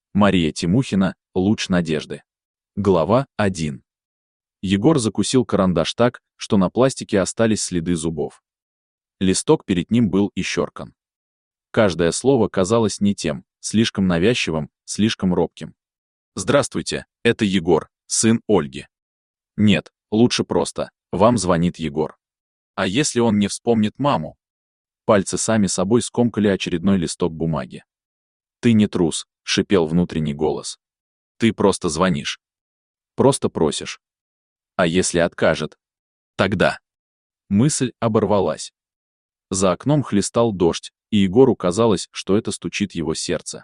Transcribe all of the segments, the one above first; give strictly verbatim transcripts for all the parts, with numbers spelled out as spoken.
Мария Тимухина, «Луч надежды». Глава один. Егор закусил карандаш так, что на пластике остались следы зубов. Листок перед ним был исчеркан. Каждое слово казалось не тем, слишком навязчивым, слишком робким. «Здравствуйте, это Егор, сын Ольги». Нет, лучше просто «Вам звонит Егор». А если он не вспомнит маму? Пальцы сами собой скомкали очередной листок бумаги. «Ты не трус», — шипел внутренний голос. «Ты просто звонишь. Просто просишь. А если откажет? Тогда...» Мысль оборвалась. За окном хлестал дождь, и Егору казалось, что это стучит его сердце.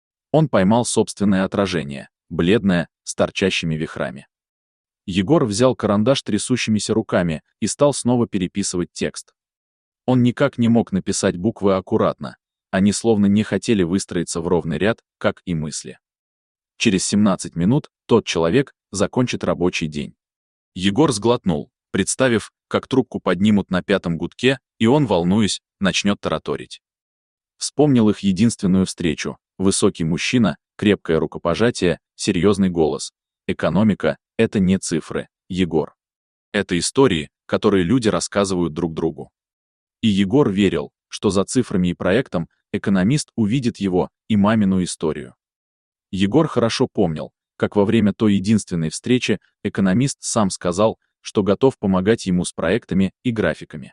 Он поймал собственное отражение, бледное, с торчащими вихрами. Егор взял карандаш трясущимися руками и стал снова переписывать текст. Он никак не мог написать буквы аккуратно, они словно не хотели выстроиться в ровный ряд, как и мысли. Через семнадцать минут тот человек закончит рабочий день. Егор сглотнул, представив, как трубку поднимут на пятом гудке, и он, волнуясь, начнет тараторить. Вспомнил их единственную встречу. Высокий мужчина, крепкое рукопожатие, серьезный голос. Экономика — это не цифры, Егор. Это истории, которые люди рассказывают друг другу. И Егор верил, что за цифрами и проектом экономист увидит его и мамину историю. Егор хорошо помнил, как во время той единственной встречи экономист сам сказал, что готов помогать ему с проектами и графиками.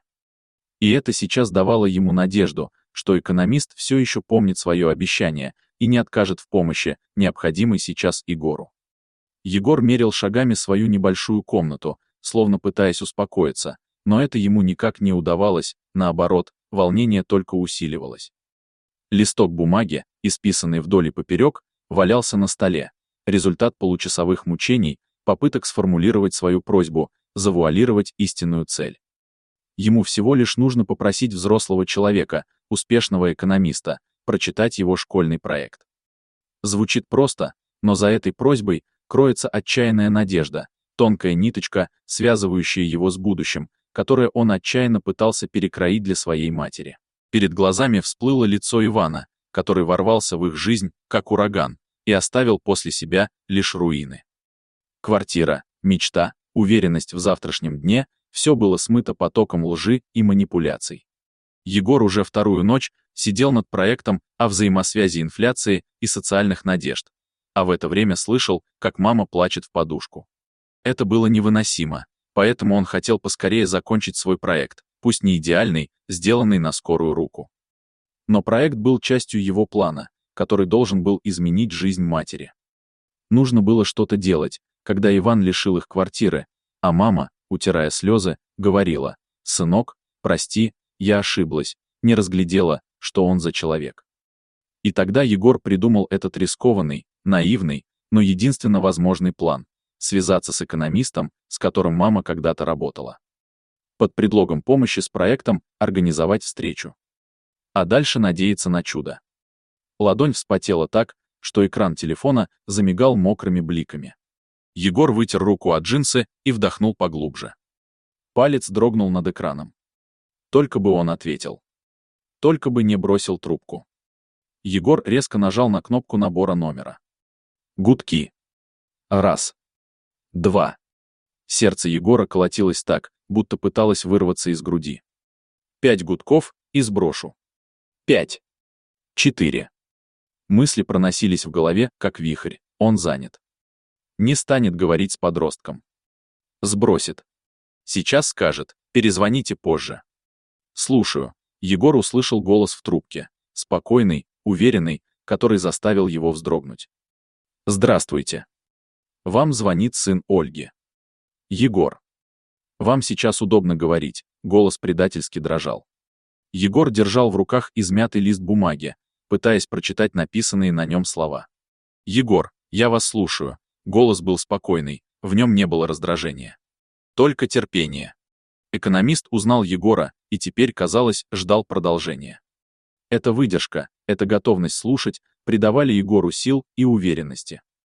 И это сейчас давало ему надежду, что экономист все еще помнит свое обещание и не откажет в помощи, необходимой сейчас Егору. Егор мерил шагами свою небольшую комнату, словно пытаясь успокоиться, но это ему никак не удавалось, наоборот, волнение только усиливалось. Листок бумаги, исписанный вдоль и поперек, валялся на столе, результат получасовых мучений, попыток сформулировать свою просьбу, завуалировать истинную цель. Ему всего лишь нужно попросить взрослого человека, успешного экономиста, прочитать его школьный проект. Звучит просто, но за этой просьбой кроется отчаянная надежда, тонкая ниточка, связывающая его с будущим, которое он отчаянно пытался перекроить для своей матери. Перед глазами всплыло лицо Ивана, который ворвался в их жизнь, как ураган, и оставил после себя лишь руины. Квартира, мечта, уверенность в завтрашнем дне — все было смыто потоком лжи и манипуляций. Егор уже вторую ночь сидел над проектом о взаимосвязи инфляции и социальных надежд, а в это время слышал, как мама плачет в подушку. Это было невыносимо, поэтому он хотел поскорее закончить свой проект, пусть не идеальный, сделанный на скорую руку. Но проект был частью его плана, который должен был изменить жизнь матери. Нужно было что-то делать, когда Иван лишил их квартиры, а мама, утирая слезы, говорила: «Сынок, прости, я ошиблась, не разглядела, что он за человек». И тогда Егор придумал этот рискованный, наивный, но единственно возможный план — связаться с экономистом, с которым мама когда-то работала. Под предлогом помощи с проектом организовать встречу. А дальше надеяться на чудо. Ладонь вспотела так, что экран телефона замигал мокрыми бликами. Егор вытер руку от джинсы и вдохнул поглубже. Палец дрогнул над экраном. Только бы он ответил. Только бы не бросил трубку. Егор резко нажал на кнопку набора номера. Гудки. Раз. Два. Сердце Егора колотилось так, будто пыталось вырваться из груди. Пять гудков и сброшу. Пять. Четыре. Мысли проносились в голове, как вихрь. Он занят. Не станет говорить с подростком. Сбросит. Сейчас скажет: перезвоните позже. Слушаю. Егор услышал голос в трубке. Спокойный, уверенный, который заставил его вздрогнуть. Здравствуйте. Вам звонит сын Ольги. Егор. Вам сейчас удобно говорить. Голос предательски дрожал. Егор держал в руках измятый лист бумаги, пытаясь прочитать написанные на нем слова. Егор, я вас слушаю. Голос был спокойный, в нем не было раздражения. Только терпение. Экономист узнал Егора и теперь, казалось, ждал продолжения. Эта выдержка, эта готовность слушать придавали Егору сил и уверенности.